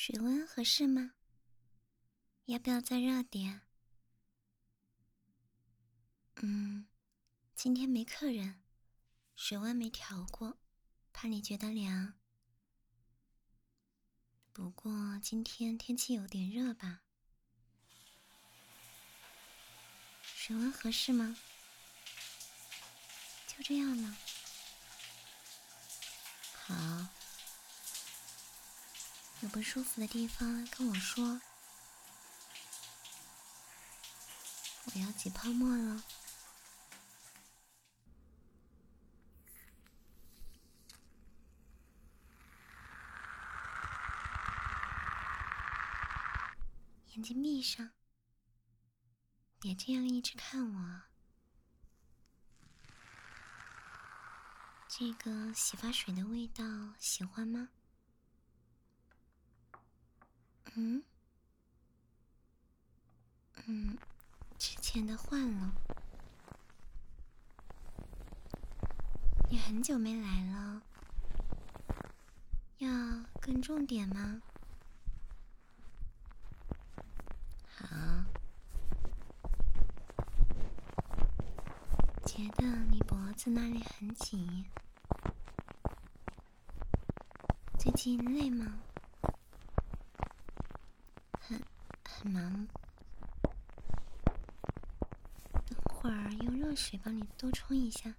水温合适吗？要不要再热点？今天没客人，水温没调过，怕你觉得凉。不过今天天气有点热吧？水温合适吗？就这样吗？好，有不舒服的地方跟我说，我要挤泡沫了。眼睛闭上，别这样一直看我。这个洗发水的味道喜欢吗？之前的换了。你很久没来了，要更重点吗？好，觉得你脖子那里很紧，最近累吗？很忙。等会儿用热水帮你多冲一下。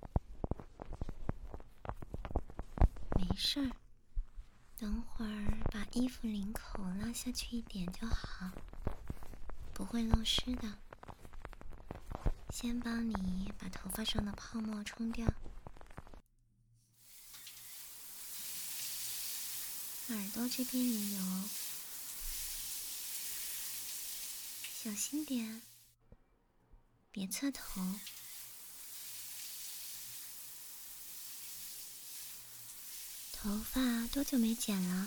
没事儿，等会儿把衣服领口拉下去一点就好，不会漏湿的。先帮你把头发上的泡沫冲掉，耳朵这边也有，小心点，别侧头。头发多久没剪了？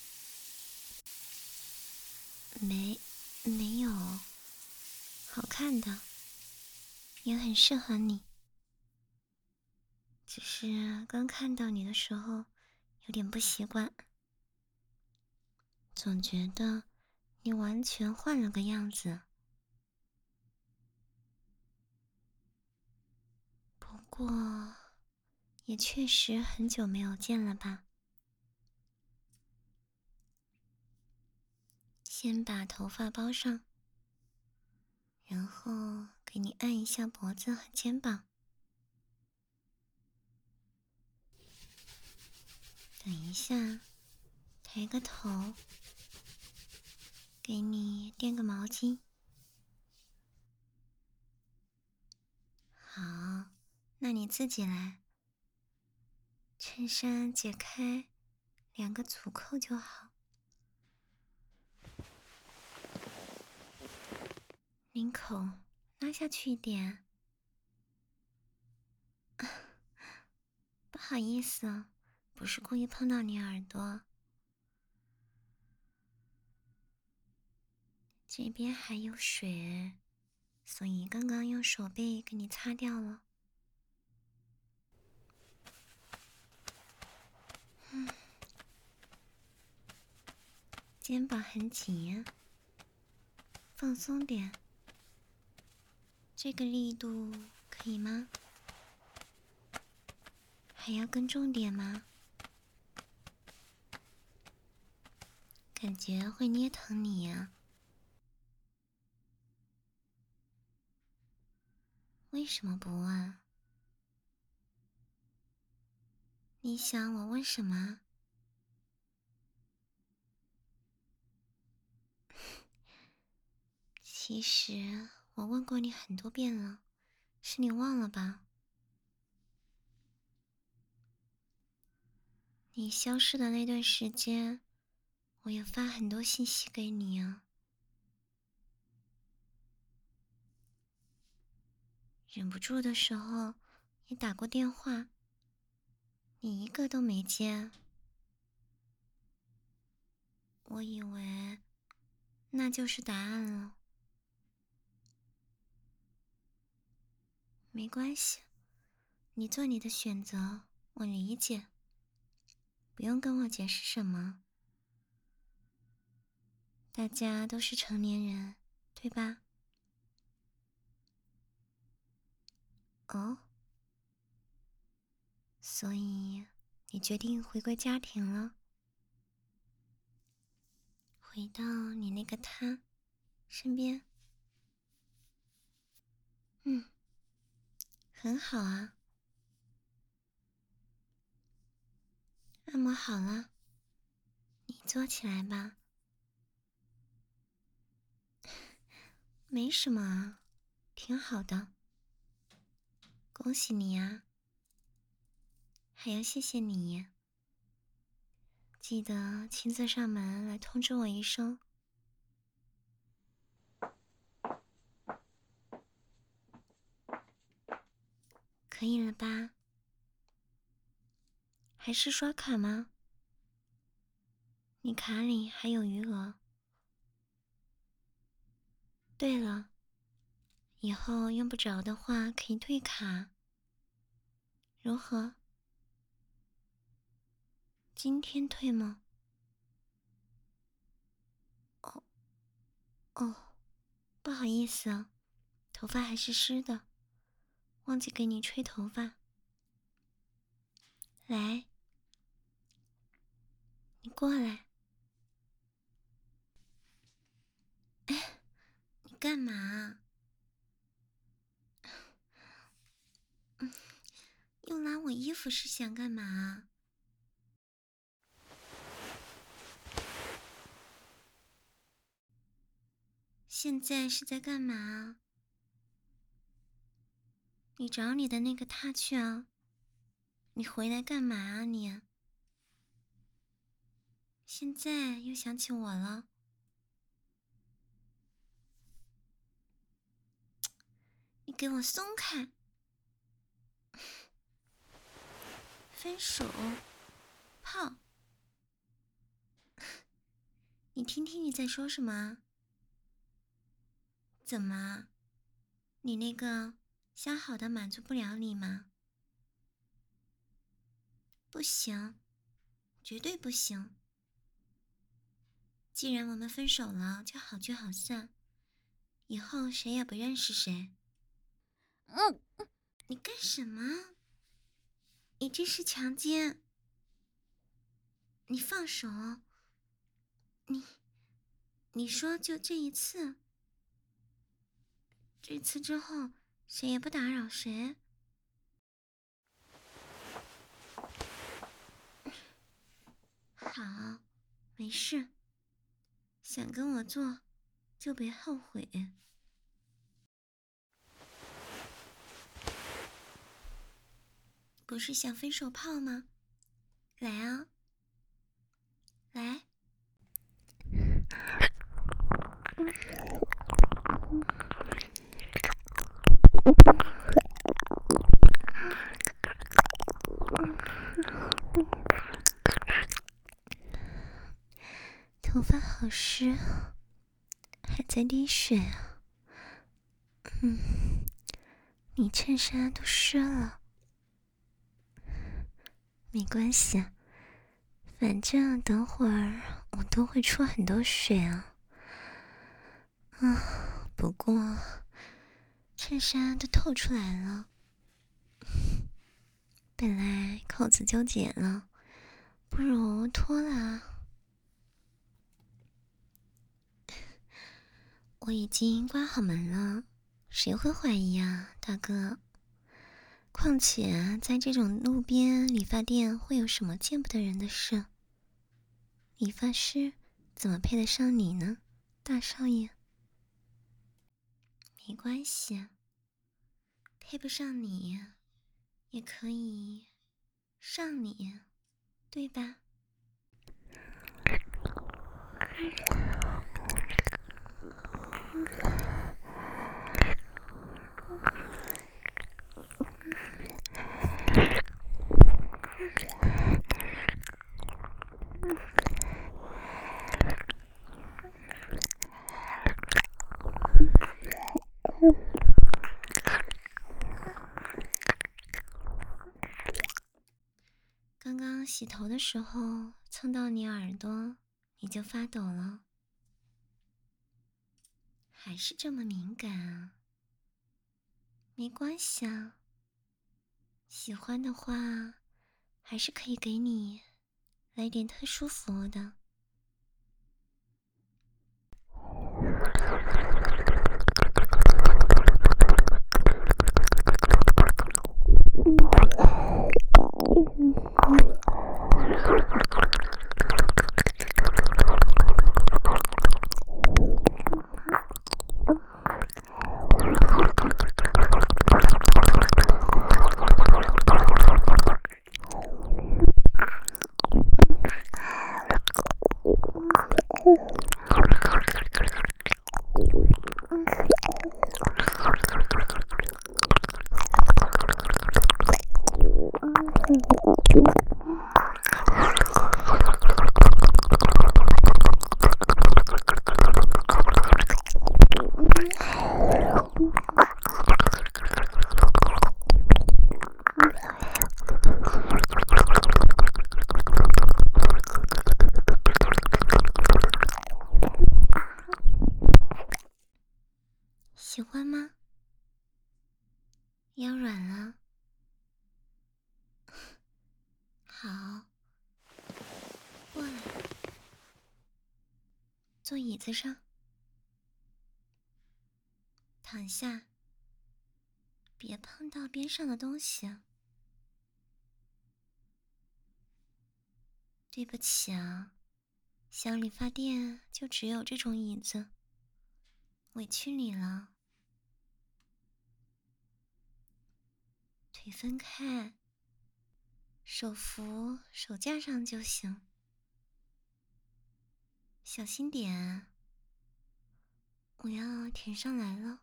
没有，好看的，也很适合你。只是刚看到你的时候，有点不习惯，总觉得你完全换了个样子。不过，也确实很久没有见了吧？先把头发包上，然后给你按一下脖子和肩膀。等一下，抬个头，给你垫个毛巾。好，那你自己来。衬衫解开2个阻扣就好。领口拉下去一点。不好意思，不是故意碰到你耳朵。这边还有水，所以刚刚用手背给你擦掉了。肩膀很紧，放松点。这个力度可以吗？还要更重点吗？感觉会捏疼你呀。为什么不问？你想我问什么？其实我问过你很多遍了，是你忘了吧？你消失的那段时间，我也发很多信息给你啊。忍不住的时候，也打过电话，你一个都没接。我以为那就是答案了。没关系，你做你的选择，我理解，不用跟我解释什么。 大家都是成年人，对吧？哦，所以你决定回归家庭了，回到你那个他身边。很好啊。按摩好了，你坐起来吧。没什么啊，挺好的。恭喜你啊，还要谢谢你。记得亲自上门来通知我一声。可以了吧？还是刷卡吗？你卡里还有余额。对了，以后用不着的话可以退卡。如何？今天退吗？哦，不好意思啊，头发还是湿的，忘记给你吹头发。来，你过来。你干嘛？又拉我衣服是想干嘛？现在是在干嘛？你找你的那个他去啊！你回来干嘛啊你？现在又想起我了？你给我松开！分手？炮？你听听你在说什么？怎么？你那个相好的满足不了你吗？不行，绝对不行。既然我们分手了，就好聚好散，以后谁也不认识谁。你干什么？你这是强奸！你放手！你说就这一次，这次之后谁也不打扰谁。好，没事。想跟我做，就别后悔。不是想分手炮吗？来啊，来！头发好湿，还在滴水啊。你衬衫都湿了。没关系，反正等会儿我都会出很多水啊。不过衬衫都透出来了，本来扣子就紧了，不如脱了啊。我已经关好门了，谁会怀疑啊，大哥？况且在这种路边理发店会有什么见不得人的事？理发师怎么配得上你呢，大少爷？没关系，配不上你也可以上你，对吧？刚刚洗头的时候蹭到你耳朵，你就发抖了。 还是这么敏感啊？没关系啊，喜欢的话，还是可以给你来点特殊服务的。喜欢吗？腰软了？好，过来，坐椅子上，躺下，别碰到边上的东西啊。对不起啊，小理发店就只有这种椅子，委屈你了。腿分开，手扶手架上就行，小心点啊，我要填上来了。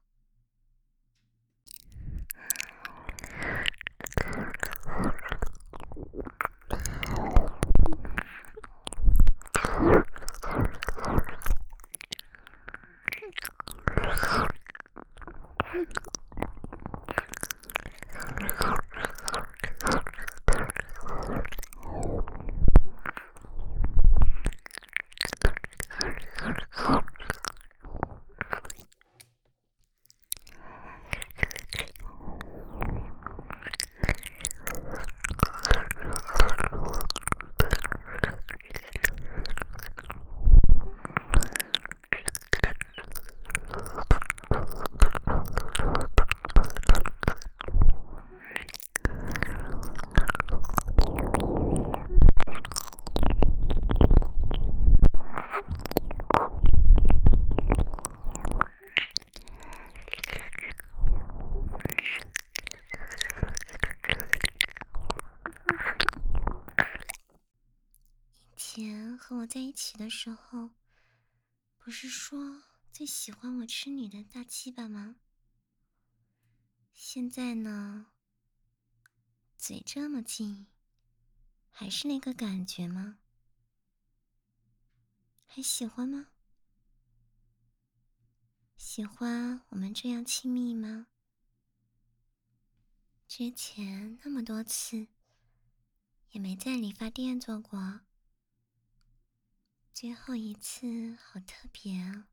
以前和我在一起的时候，不是说最喜欢我吃你的大鸡巴吗？现在呢，嘴这么近，还是那个感觉吗？还喜欢吗？喜欢我们这样亲密吗？之前那么多次，也没在理发店做过，最后一次好特别啊！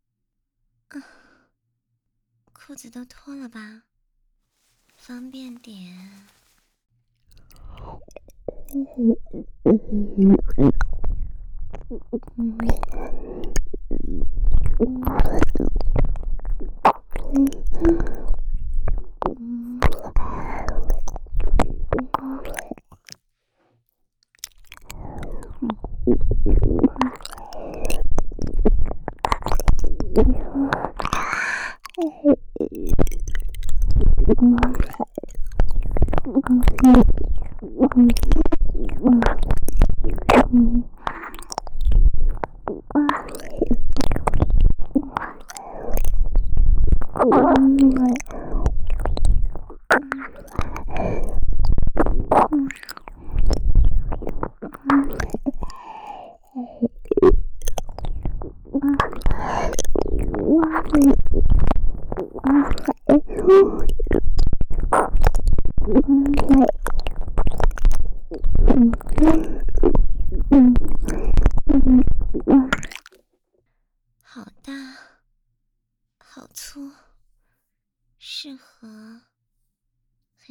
裤子都脱了吧，方便点。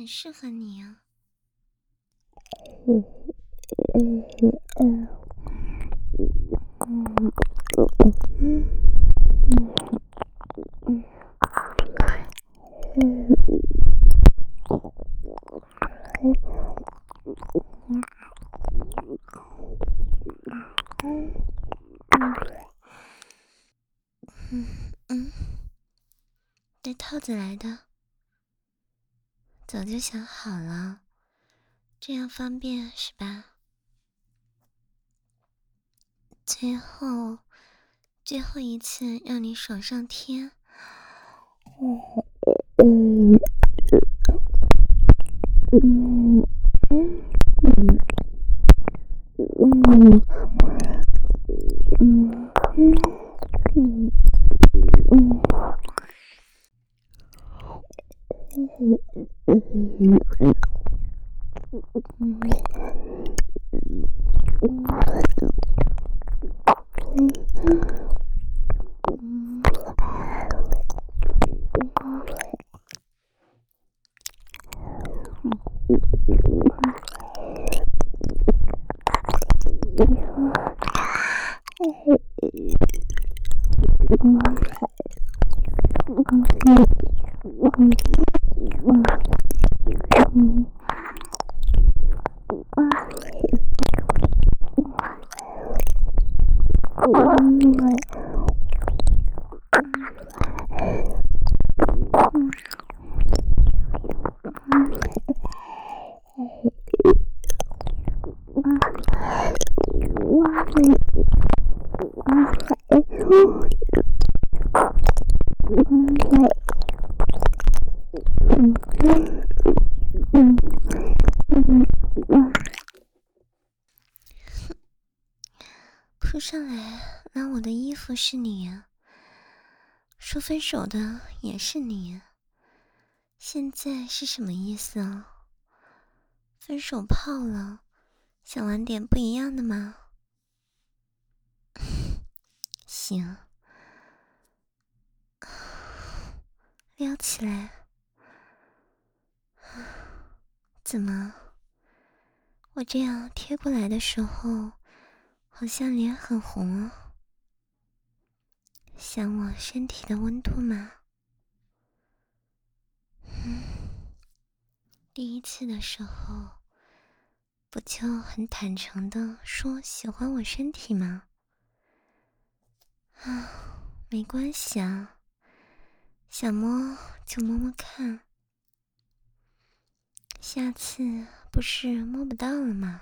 很适合你啊。带套子来的，早就想好了，这样方便是吧？最后一次让你爽上天。扑上来拉我的衣服是你啊，说分手的也是你啊，现在是什么意思啊？分手炮了，想玩点不一样的吗？行，撩起来。怎么？我这样贴过来的时候，好像脸很红啊。想我身体的温度吗？第一次的时候，不就很坦诚的说喜欢我身体吗？没关系啊，想摸就摸摸看，下次不是摸不到了吗？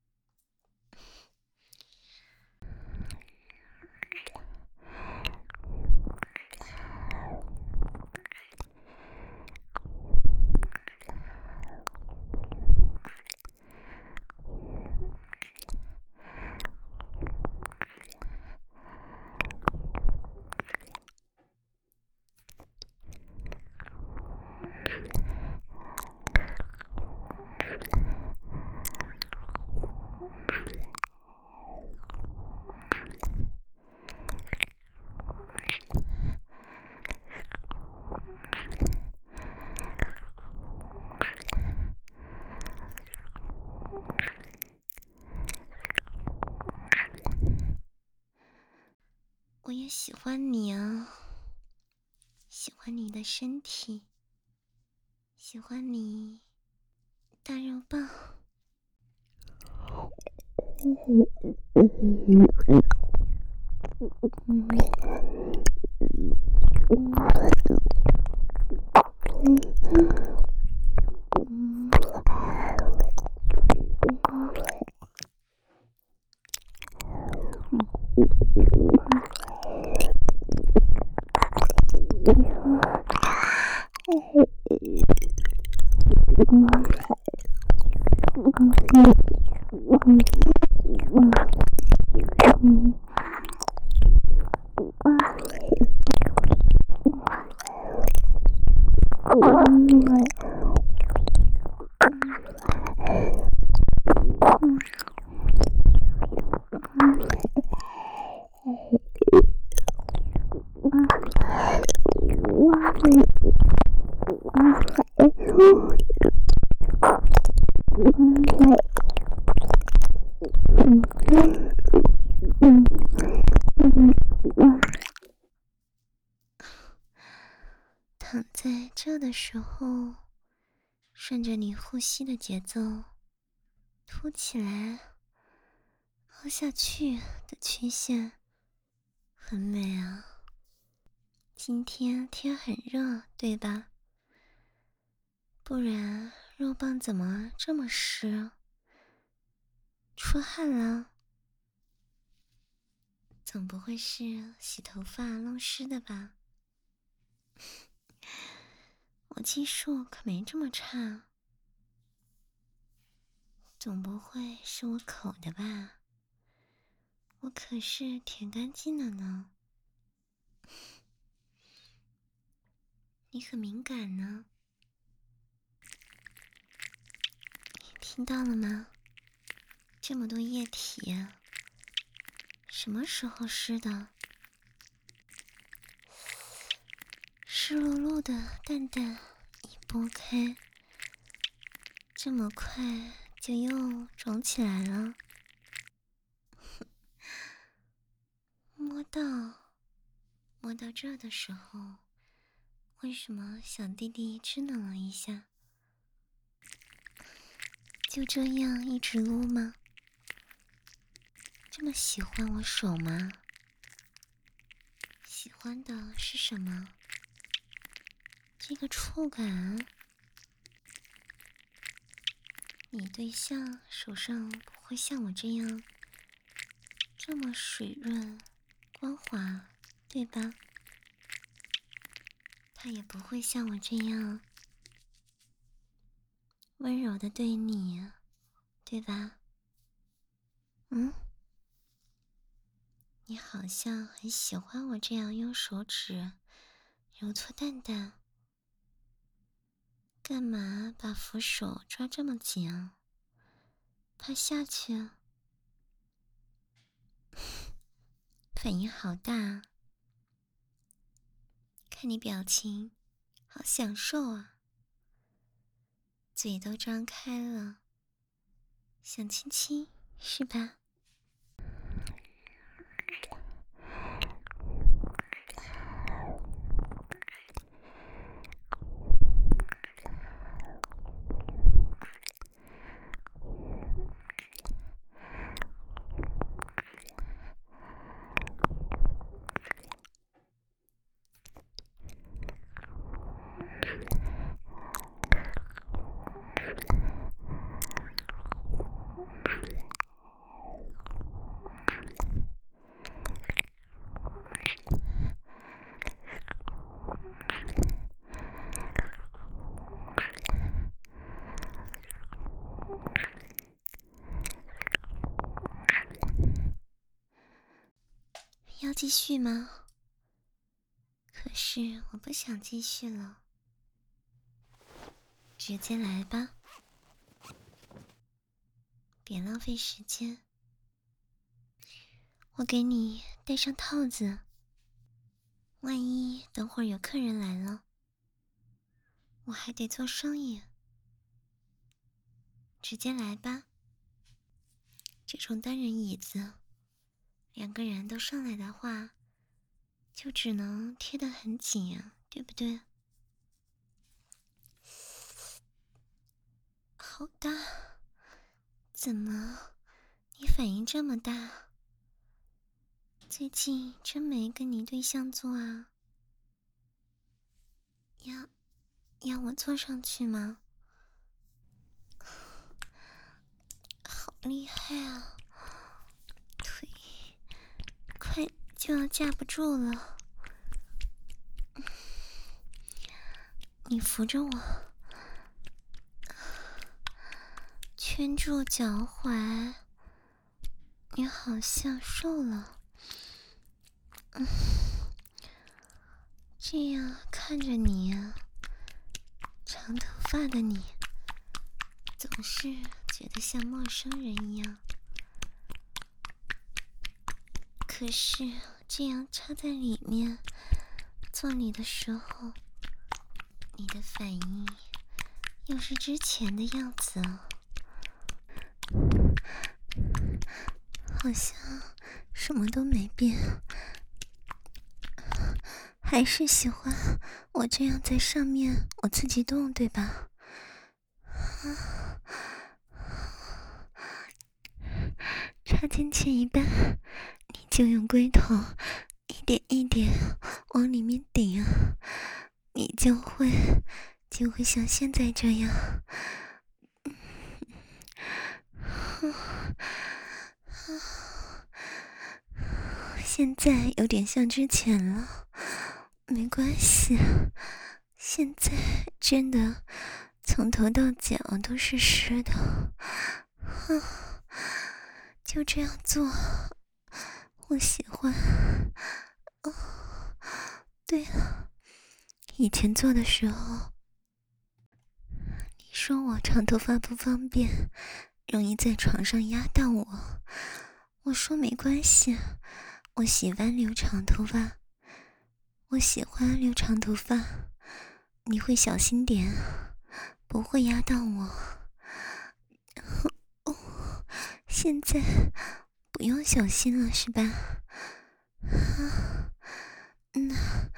我也喜欢你啊，喜欢你的身体，喜欢你大肉棒。 躺在这的时候，顺着你呼吸的节奏，凸起来、凹下去的曲线，很美啊。今天天很热，对吧？不然肉棒怎么这么湿？出汗了？总不会是洗头发弄湿的吧？我技术可没这么差，总不会是我口的吧？我可是舔干净了呢。你很敏感呢，听到了吗？这么多液体，什么时候湿的？湿漉漉的蛋蛋一拨开，这么快就又肿起来了。摸到这的时候，为什么小弟弟支棱了一下？就这样一直撸吗？这么喜欢我手吗？喜欢的是什么？这个触感。你对象手上不会像我这样这么水润光滑，对吧？他也不会像我这样温柔的对你，对吧？你好像很喜欢我这样用手指揉搓蛋蛋，干嘛把扶手抓这么紧啊？怕下去？反应好大，看你表情，好享受啊！嘴都张开了，想亲亲是吧？要继续吗？可是我不想继续了，直接来吧，别浪费时间。我给你戴上套子，万一等会儿有客人来了，我还得做生意。直接来吧，这种单人椅子，两个人都上来的话，就只能贴得很紧啊，对不对？好大，怎么你反应这么大？最近真没跟你对象做啊？要我坐上去吗？好厉害啊，腿快就要架不住了。你扶着我，圈住脚踝，你好像瘦了。这样看着你啊，长头发的你，总是觉得像陌生人一样。可是这样插在里面做你的时候，你的反应又是之前的样子啊。 好像什么都没变，还是喜欢我这样在上面我自己动，对吧？插进去一半，你就用龟头一点一点往里面顶啊，你就会像现在这样。现在有点像之前了，没关系，现在真的从头到脚都是湿的，就这样做，我喜欢。对了，以前做的时候，你说我长头发不方便，容易在床上压到我，我说没关系，我喜欢留长头发，我喜欢留长头发，你会小心点，不会压到我。哦，现在不用小心了是吧？那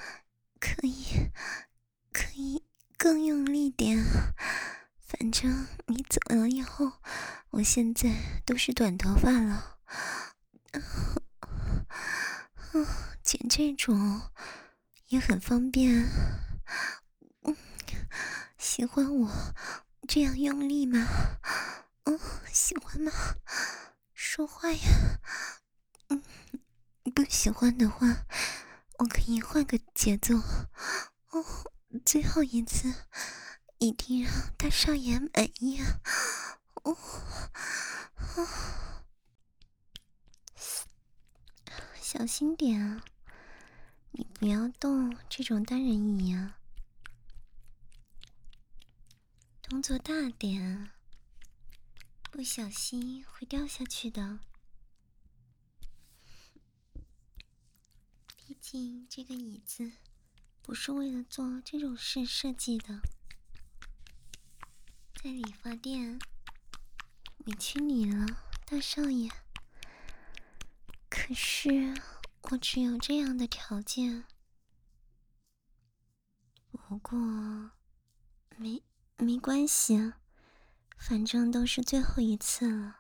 可以更用力点，反正你走了以后，我现在都是短头发了。剪这种也很方便。喜欢我这样用力吗？喜欢吗？说话呀。不喜欢的话，我可以换个节奏。最后一次，一定让大少爷满意啊！小心点啊，你不要动这种单人椅啊，动作大点啊，不小心会掉下去的。毕竟这个椅子不是为了做这种事设计的。在理发店，委屈你了，大少爷。可是我只有这样的条件。不过没关系啊，反正都是最后一次了。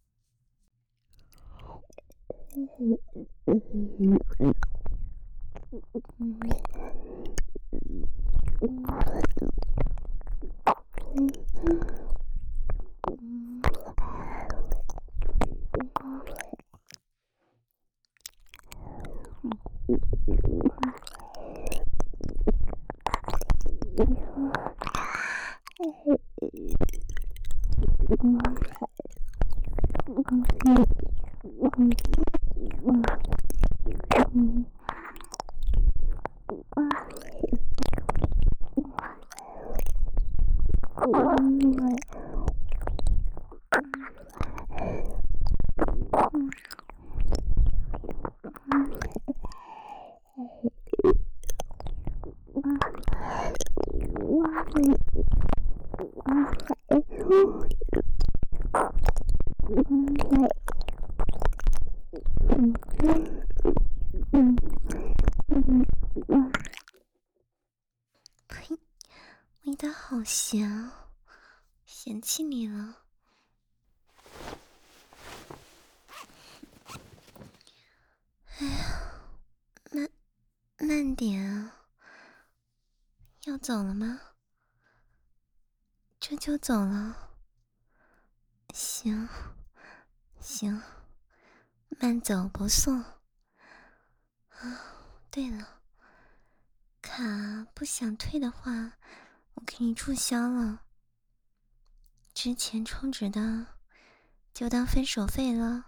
呸，味道好咸啊，嫌弃你了。哎呀，慢点啊，要走了吗？这就走了？行，慢走不送。对了，卡不想退的话，我给你注销了。之前充值的就当分手费了。